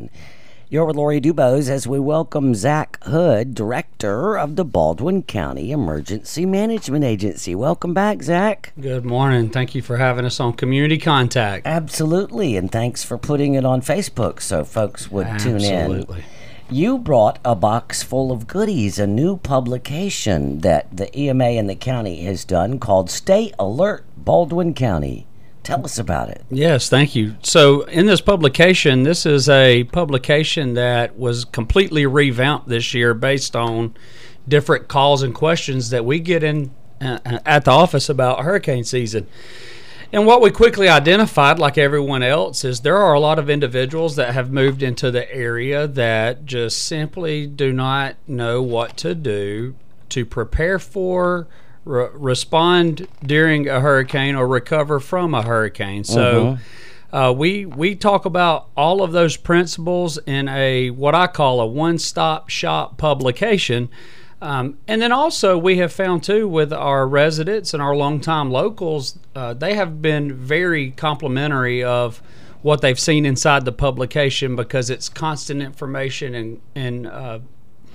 on. You're with Lori Dubose as we welcome Zach Hood, Director of the Baldwin County Emergency Management Agency. Welcome back, Zach. Good morning. Thank you for having us on Community Contact. Absolutely, and thanks for putting it on Facebook so folks would tune in. Absolutely. You brought a box full of goodies, a new publication that the EMA and the county has done called Stay Alert Baldwin County. Tell us about it. Yes, thank you. So in this publication, this is a publication that was completely revamped this year based on different calls and questions that we get in at the office about hurricane season. And what we quickly identified, like everyone else, is there are a lot of individuals that have moved into the area that just simply do not know what to do to prepare for, respond during a hurricane, or recover from a hurricane. So we talk about all of those principles in a what I call a one-stop shop publication. And then also we have found too with our residents and our longtime locals, they have been very complimentary of what they've seen inside the publication because it's constant information and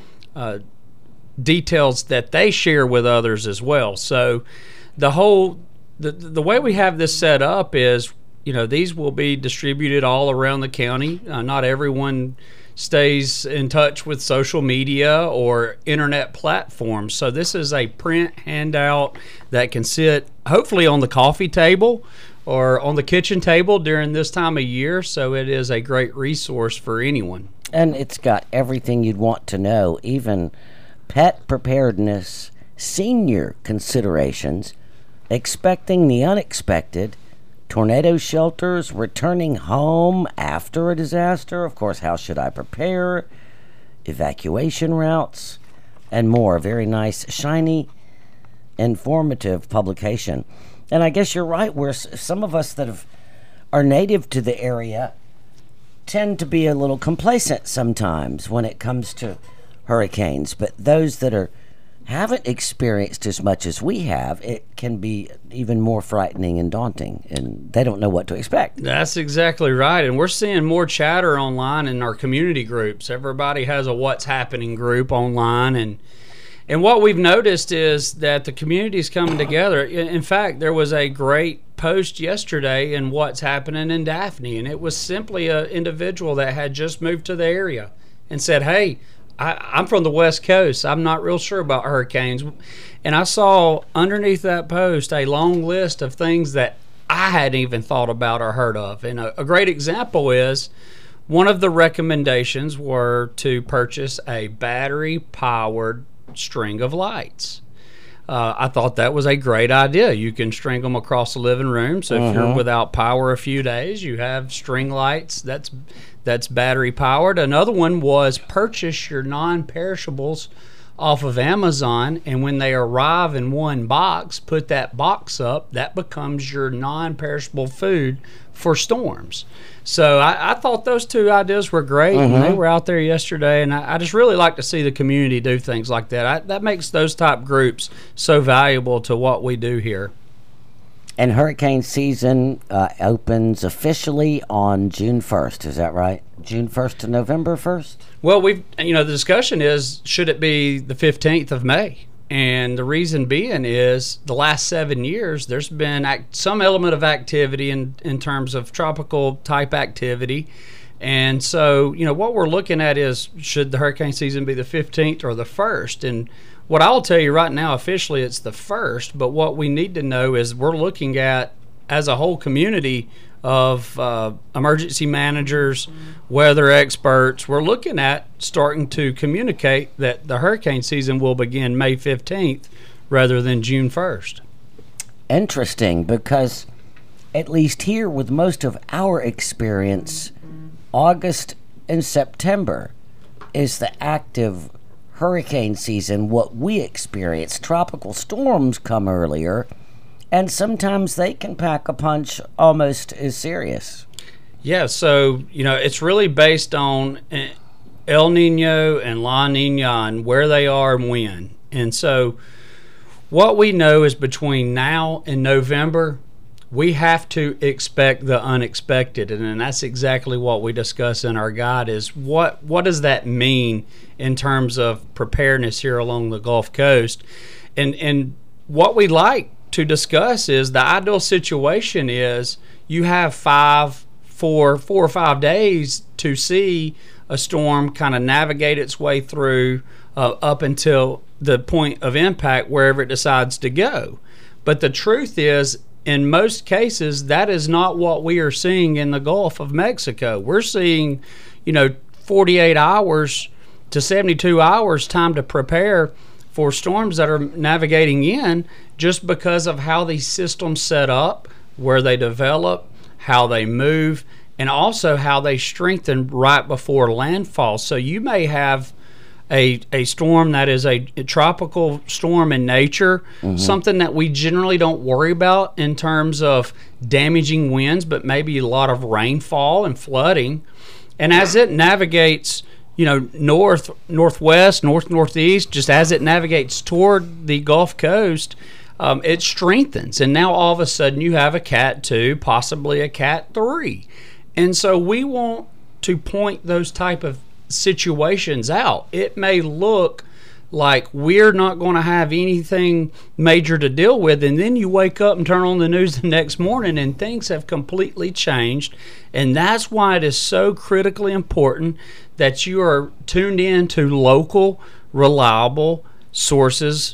details that they share with others as well. So the way we have this set up is, these will be distributed all around the county. Not everyone stays in touch with social media or internet platforms. So this is a print handout that can sit hopefully on the coffee table or on the kitchen table during this time of year. So it is a great resource for anyone. And it's got everything you'd want to know, even pet preparedness, senior considerations, expecting the unexpected, tornado shelters, returning home after a disaster, of course, how should I prepare, evacuation routes, and more. Very nice, shiny, informative publication. And I guess you're right, where some of us that are native to the area tend to be a little complacent sometimes when it comes to hurricanes, but those that haven't experienced as much as we have, it can be even more frightening and daunting, and they don't know what to expect. That's exactly right, and we're seeing more chatter online in our community groups. Everybody has a What's Happening group online, and what we've noticed is that the community is coming together. In fact, there was a great post yesterday in What's Happening in Daphne, and it was simply an individual that had just moved to the area and said, hey, I'm from the West Coast. I'm not real sure about hurricanes. And I saw underneath that post a long list of things that I hadn't even thought about or heard of. And a great example is one of the recommendations were to purchase a battery-powered string of lights. I thought that was a great idea. You can string them across the living room. So if you're without power a few days, you have string lights. That's battery powered. Another one was purchase your non-perishables off of Amazon, and when they arrive in one box, put that box up. That becomes your non-perishable food for storms. So I thought those two ideas were great, and they were out there yesterday, and I just really like to see the community do things like that. That makes those type groups so valuable to what we do here. And hurricane season opens officially on June 1st, is that right? June 1st to November 1st? Well, the discussion is, should it be the 15th of May? And the reason being is the last 7 years, there's been some element of activity in terms of tropical type activity. And so, what we're looking at is, should the hurricane season be the 15th or the 1st? And what I'll tell you right now, officially, it's the 1st. But what we need to know is we're looking at, as a whole community of emergency managers, weather experts, we're looking at starting to communicate that the hurricane season will begin May 15th rather than June 1st. Interesting, because at least here with most of our experience, August and September is the active hurricane season. What we experience, tropical storms come earlier, and sometimes they can pack a punch almost as serious. Yeah, so, it's really based on El Nino and La Nina and where they are and when. And so what we know is between now and November, we have to expect the unexpected, and that's exactly what we discuss in our guide. Is what does that mean in terms of preparedness here along the Gulf Coast, and what we like to discuss is the ideal situation is you have 4 or 5 days to see a storm kind of navigate its way through up until the point of impact wherever it decides to go. But the truth is, in most cases, that is not what we are seeing in the Gulf of Mexico. We're seeing, 48 hours to 72 hours time to prepare for storms that are navigating in, just because of how these systems set up, where they develop, how they move, and also how they strengthen right before landfall. So you may have a storm that is a tropical storm in nature, something that we generally don't worry about in terms of damaging winds, but maybe a lot of rainfall and flooding. And as it navigates, north, northwest, northeast, just as it navigates toward the Gulf Coast, it strengthens. And now all of a sudden you have a Cat 2, possibly a Cat 3. And so we want to point those type of situations out. It may look like we're not going to have anything major to deal with, and then you wake up and turn on the news the next morning and things have completely changed. And that's why it is so critically important that you are tuned in to local, reliable sources,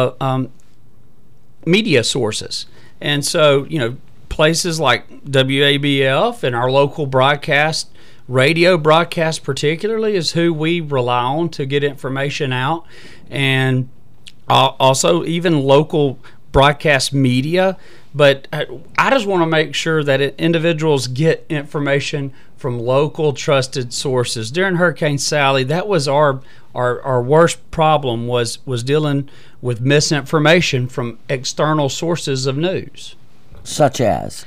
media sources. And so, places like WABF and our local broadcast, radio broadcast particularly, is who we rely on to get information out. And also even local broadcast media. But I just want to make sure that individuals get information from local trusted sources. During Hurricane Sally, that was our worst problem was dealing with misinformation from external sources of news. Such as?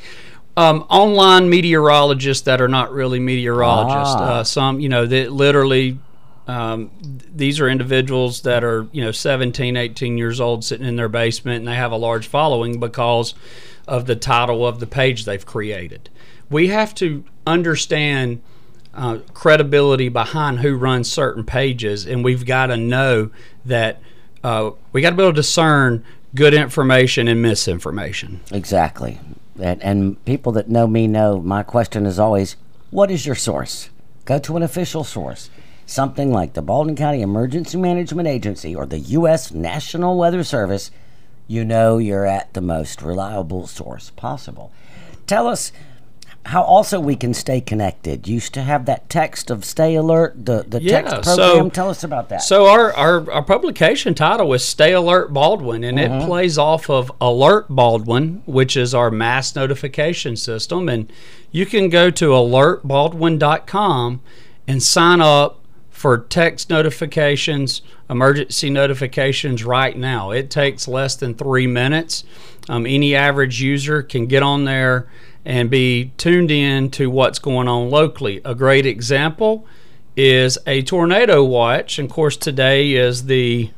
Online meteorologists that are not really meteorologists. Some, that literally, these are individuals that are, 17, 18 years old sitting in their basement, and they have a large following because of the title of the page they've created. We have to understand credibility behind who runs certain pages, and we've got to know that we got to be able to discern good information and misinformation. Exactly. And people that know me know my question is always, what is your source? Go to an official source. Something like the Baldwin County Emergency Management Agency or the U.S. National Weather Service. You're at the most reliable source possible. Tell us how also we can stay connected. You used to have that text of Stay Alert, the text program. Tell us about that. So our publication title is Stay Alert Baldwin, and it plays off of Alert Baldwin, which is our mass notification system. And you can go to alertbaldwin.com and sign up for text notifications, emergency notifications right now. It takes less than 3 minutes. Any average user can get on there and be tuned in to what's going on locally. A great example is a tornado watch. And of course, today is the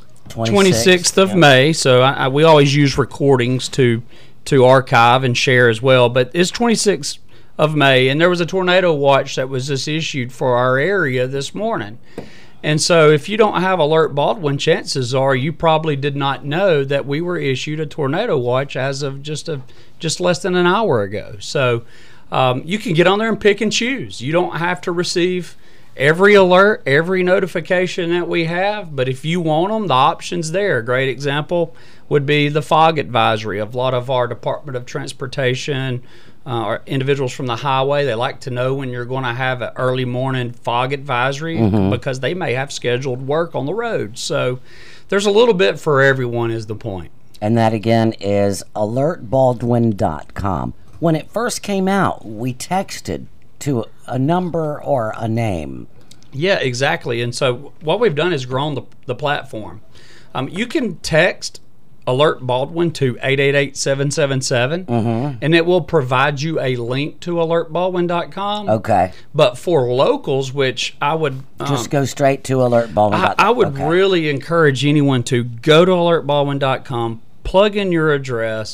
26th of May, so we always use recordings to archive and share as well. But it's 26th of May, and there was a tornado watch that was just issued for our area this morning. And so if you don't have Alert Baldwin, chances are you probably did not know that we were issued a tornado watch as of just less than an hour ago. So you can get on there and pick and choose. You don't have to receive every alert, every notification that we have, but if you want them, the option's there. A great example would be the fog advisory of a lot of our Department of Transportation, or individuals from the highway. They like to know when you're going to have an early morning fog advisory because they may have scheduled work on the road. So there's a little bit for everyone is the point. And that again is alertbaldwin.com. When it first came out, we texted to a number or a name. Yeah, exactly. And so what we've done is grown the platform. You can text Alert Baldwin to 888-777, and it will provide you a link to alertbaldwin.com. Okay. But for locals, which I would... just go straight to alertbaldwin.com. I would really encourage anyone to go to alertbaldwin.com, plug in your address,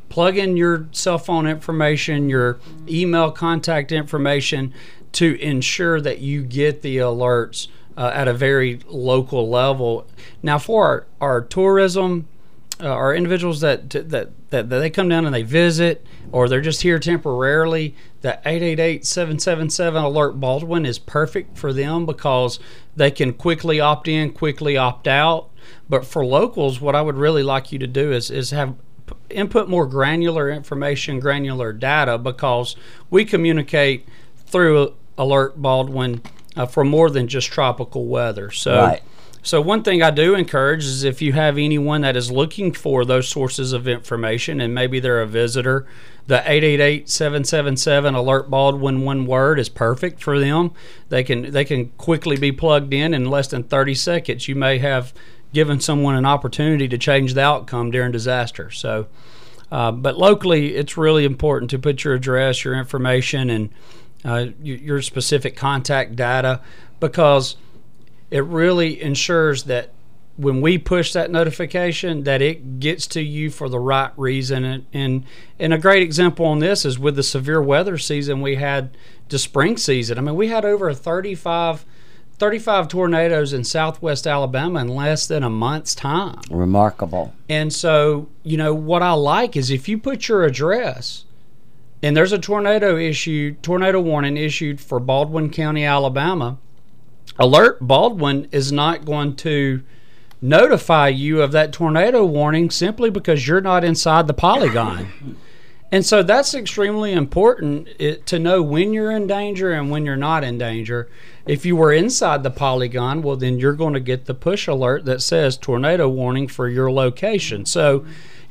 plug in your cell phone information, your email contact information to ensure that you get the alerts at a very local level. Now, for our tourism, our individuals that they come down and they visit, or they're just here temporarily, the 888-777 Alert Baldwin is perfect for them because they can quickly opt in, quickly opt out. But for locals, what I would really like you to do is have input more granular information, granular data, because we communicate through Alert Baldwin for more than just tropical weather. So. Right. So one thing I do encourage is if you have anyone that is looking for those sources of information and maybe they're a visitor, the 888-777 Alert Baldwin, one word, is perfect for them. They can quickly be plugged in less than 30 seconds. You may have given someone an opportunity to change the outcome during disaster. So, but locally, it's really important to put your address, your information, and your specific contact data, because it really ensures that when we push that notification, that it gets to you for the right reason. And a great example on this is with the severe weather season we had, the spring season. I mean, we had over 35 tornadoes in southwest Alabama in less than a month's time. Remarkable. And so, what I like is if you put your address, and there's a tornado warning issued for Baldwin County, Alabama, Alert Baldwin is not going to notify you of that tornado warning simply because you're not inside the polygon. And so that's extremely important to know when you're in danger and when you're not in danger. If you were inside the polygon, well, then you're going to get the push alert that says tornado warning for your location. So,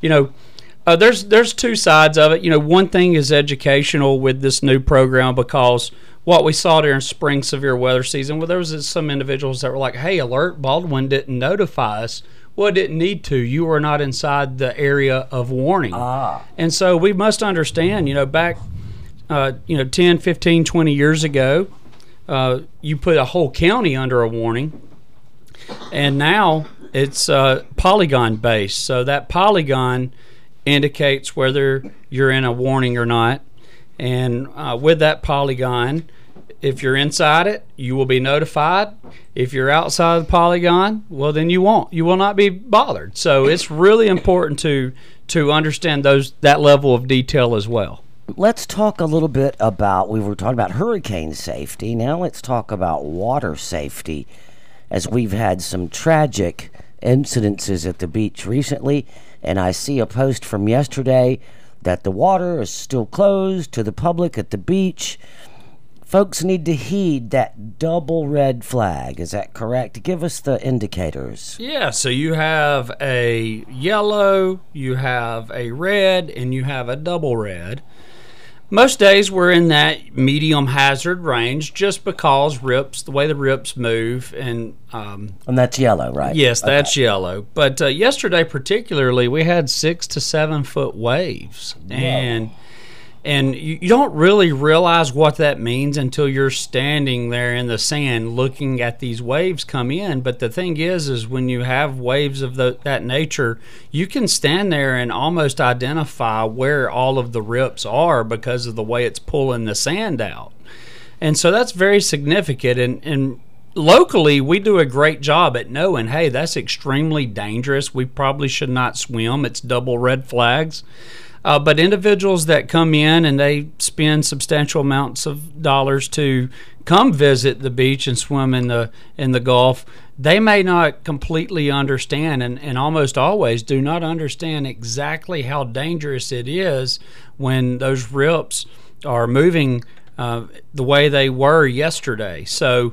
there's two sides of it. One thing is educational with this new program, because what we saw during spring severe weather season, well, there was some individuals that were like, hey, Alert Baldwin didn't notify us. Well, it didn't need to. You were not inside the area of warning. And so we must understand, back 10, 15, 20 years ago, you put a whole county under a warning, and now it's polygon based. So that polygon indicates whether you're in a warning or not. And with that polygon, if you're inside it, you will be notified. If you're outside the polygon, well, then you won't. You will not be bothered. So it's really important to understand that level of detail as well. Let's talk a little bit about, we were talking about hurricane safety. Now let's talk about water safety, as we've had some tragic incidences at the beach recently. And I see a post from yesterday that the water is still closed to the public at the beach. Folks need to heed that double red flag. Is that correct? Give us the indicators. Yeah, so you have a yellow, you have a red, and you have a double red. Most days we're in that medium hazard range just because the way the rips move. And that's yellow, right? Yes, that's yellow. But yesterday particularly, we had 6 to 7 foot waves. Whoa. And you don't really realize what that means until you're standing there in the sand looking at these waves come in. But the thing is when you have waves of that nature, you can stand there and almost identify where all of the rips are because of the way it's pulling the sand out. And so that's very significant. And locally, we do a great job at knowing, hey, that's extremely dangerous. We probably should not swim. It's double red flags. But individuals that come in and they spend substantial amounts of dollars to come visit the beach and swim in the Gulf, they may not completely understand and almost always do not understand exactly how dangerous it is when those rips are moving the way they were yesterday. So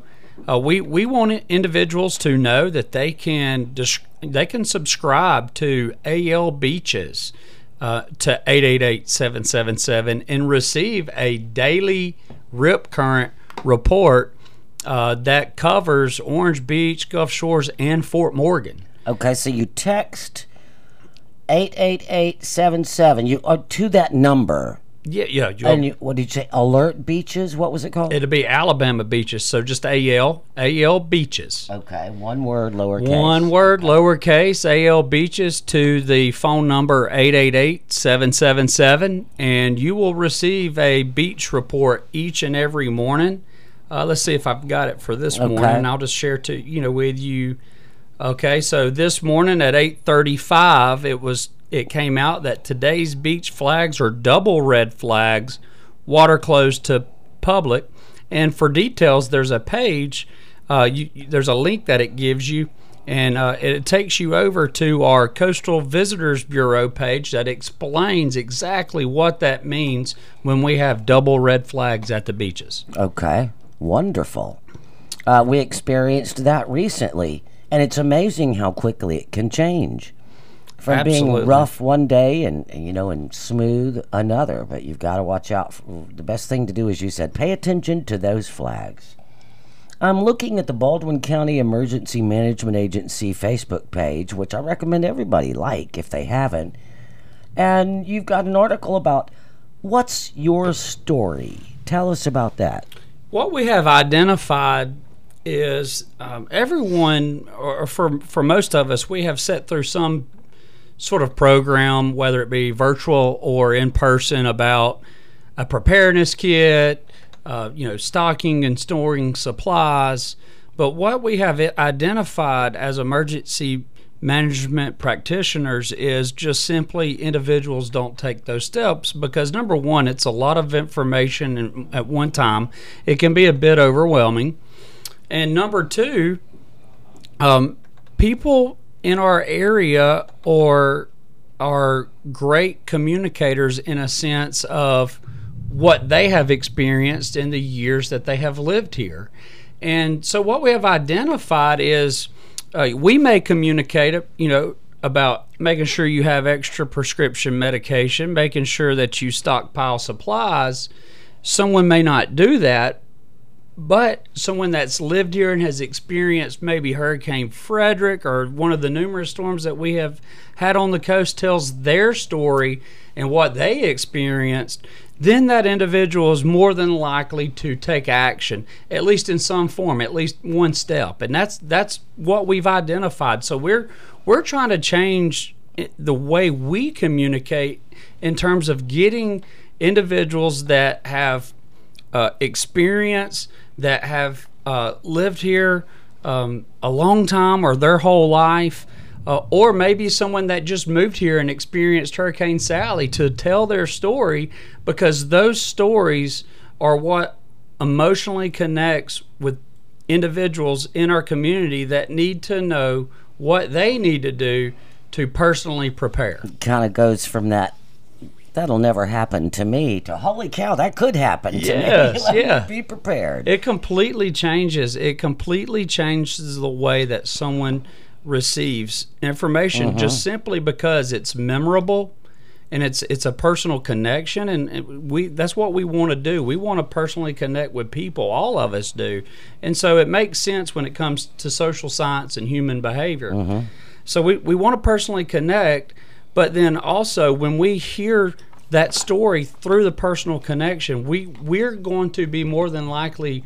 we want individuals to know that they can subscribe to AL Beaches to 888-777 and receive a daily rip current report that covers Orange Beach, Gulf Shores, and Fort Morgan. Okay, so you text 888-77 to that number. Yeah. And what did you say? Alert Beaches? What was it called? It'll be Alabama Beaches, so just AL Beaches. Okay, one word, lowercase. One word, lowercase, AL Beaches, to the phone number 888-777, and you will receive a beach report each and every morning. Let's see if I've got it for this morning. I'll just share with you. Okay, so this morning at 8:35, it came out that today's beach flags are double red flags, water closed to public. And for details, there's a page, there's a link that it gives you, and it takes you over to our Coastal Visitors Bureau page that explains exactly what that means when we have double red flags at the beaches. Okay, wonderful. We experienced that recently, and it's amazing how quickly it can change. From Absolutely. being rough one day and smooth another. But you've got to watch out. The best thing to do, as you said, pay attention to those flags. I'm looking at the Baldwin County Emergency Management Agency Facebook page, which I recommend everybody like if they haven't. And you've got an article about what's your story. Tell us about that. What we have identified is everyone, or for most of us, we have sat through some sort of program, whether it be virtual or in person, about a preparedness kit, stocking and storing supplies. But what we have identified as emergency management practitioners is just simply individuals don't take those steps because, number one, it's a lot of information at one time. It can be a bit overwhelming. And number two, people in our area are great communicators in a sense of what they have experienced in the years that they have lived here. And so what we have identified is we may communicate, about making sure you have extra prescription medication, making sure that you stockpile supplies. Someone may not do that, but someone that's lived here and has experienced maybe Hurricane Frederick or one of the numerous storms that we have had on the coast tells their story and what they experienced, then that individual is more than likely to take action, at least in some form, at least one step. And that's what we've identified. So we're trying to change the way we communicate in terms of getting individuals that have experience, that have lived here a long time or their whole life, or maybe someone that just moved here and experienced Hurricane Sally, to tell their story, because those stories are what emotionally connects with individuals in our community that need to know what they need to do to personally prepare. Kind of goes from that'll never happen to me to holy cow, that could happen to me. Let me be prepared. It completely changes the way that someone receives information, just simply because it's memorable and it's a personal connection, and that's what we want to do. We want to personally connect with people. All of us do. And so it makes sense when it comes to social science and human behavior. So we want to personally connect, but then also when we hear that story through the personal connection, we're going to be more than likely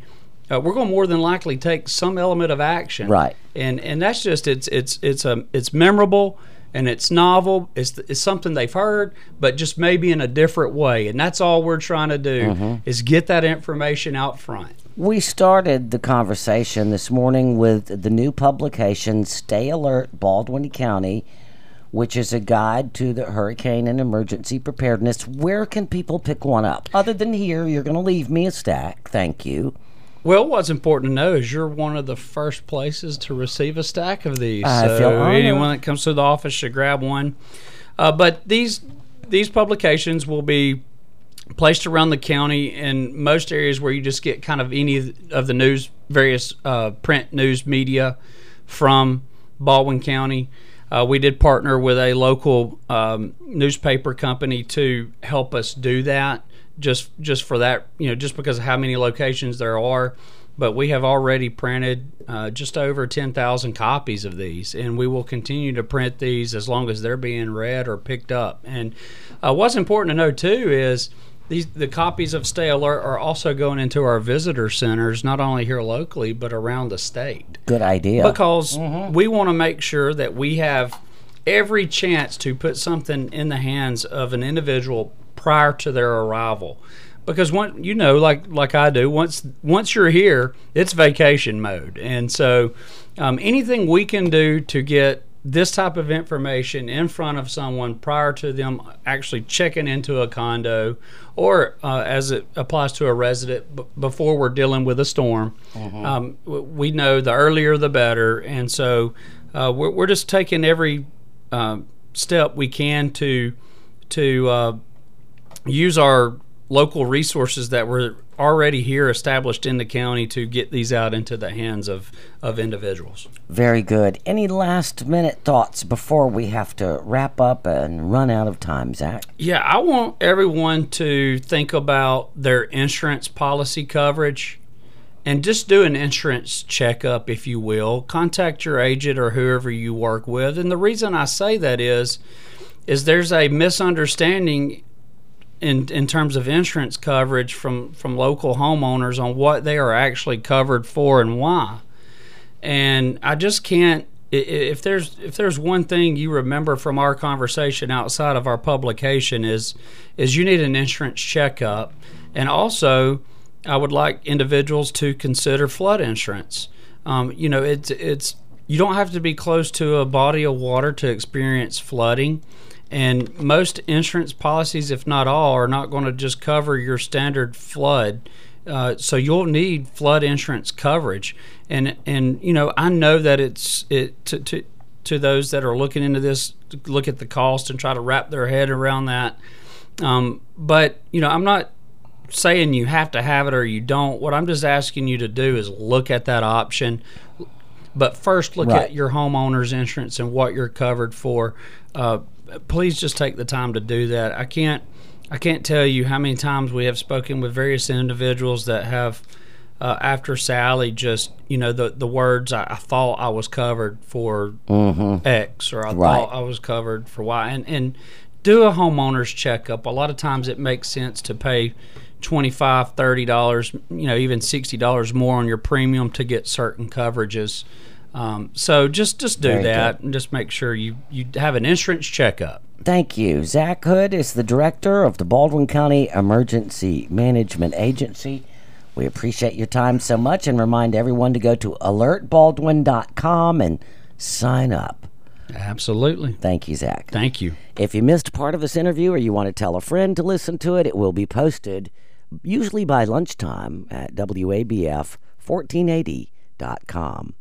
take some element of action. Right. And that's just it's memorable and it's novel. It's something they've heard, but just maybe in a different way. And that's all we're trying to do is get that information out front. We started the conversation this morning with the new publication, Stay Alert Baldwin County, which is a guide to the hurricane and emergency preparedness. Where can people pick one up? Other than here, you're going to leave me a stack. Thank you. Well, what's important to know is you're one of the first places to receive a stack of these. I feel honored. Anyone that comes to the office should grab one. But these publications will be placed around the county in most areas where you just get kind of any of the various print news media from Baldwin County. We did partner with a local newspaper company to help us do that, just for that, just because of how many locations there are. But we have already printed just over 10,000 copies of these, and we will continue to print these as long as they're being read or picked up. And what's important to know, too, is the copies of Stay Alert are also going into our visitor centers, not only here locally, but around the state. Good idea. Because we want to make sure that we have every chance to put something in the hands of an individual prior to their arrival. Because like I do, once you're here, it's vacation mode. And so anything we can do to get this type of information in front of someone prior to them actually checking into a condo, or as it applies to a resident before we're dealing with a storm, we know the earlier the better. And so we're just taking every step we can to use our local resources that were already here established in the county to get these out into the hands of individuals. Very good. Any last minute thoughts before we have to wrap up and run out of time, Zach? Yeah, I want everyone to think about their insurance policy coverage and just do an insurance checkup, if you will. Contact your agent or whoever you work with. And the reason I say that is there's a misunderstanding in terms of insurance coverage from local homeowners on what they are actually covered for and why. And I just can't, if there's one thing you remember from our conversation outside of our publication is you need an insurance checkup. And also, I would like individuals to consider flood insurance. It's you don't have to be close to a body of water to experience flooding. And most insurance policies, if not all, are not going to just cover your standard flood. So you'll need flood insurance coverage. And I know that to those that are looking into this, look at the cost and try to wrap their head around that. But I'm not saying you have to have it or you don't. What I'm just asking you to do is look at that option. But first, look at your homeowner's insurance and what you're covered for. Please just take the time to do that. I can't tell you how many times we have spoken with various individuals that have, after Sally, just the words, I thought I was covered for X, or I thought I was covered for Y, and do a homeowner's checkup. A lot of times it makes sense to pay $25, $30, even $60 more on your premium to get certain coverages. So just do Very that good. And just make sure you have an insurance checkup. Thank you. Zach Hood is the director of the Baldwin County Emergency Management Agency. We appreciate your time so much and remind everyone to go to alertbaldwin.com and sign up. Absolutely. Thank you, Zach. Thank you. If you missed part of this interview or you want to tell a friend to listen to it, it will be posted usually by lunchtime at WABF1480.com.